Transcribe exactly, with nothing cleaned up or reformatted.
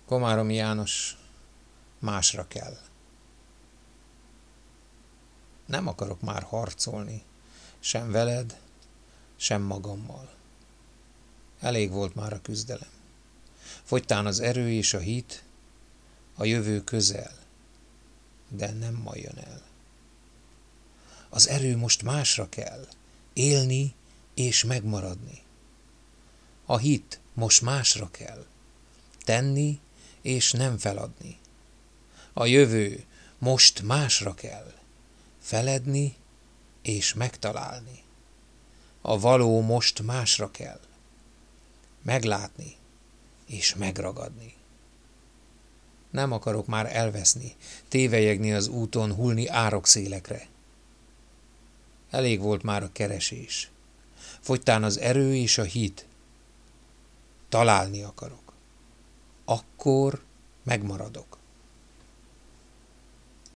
Komáromi János, másra kell. Nem akarok már harcolni, sem veled, sem magammal. Elég volt már a küzdelem. Fogytán az erő és a hit, a jövő közel, de nem ma jön el. Az erő most másra kell, élni és megmaradni. A hit most másra kell, tenni és nem feladni. A jövő most másra kell, feledni és megtalálni. A való most másra kell, meglátni és megragadni. Nem akarok már elveszni, tévelyegni az úton, hullni árokszélekre. Elég volt már a keresés. Fogytán az erő és a hit. Találni akarok. Akkor megmaradok.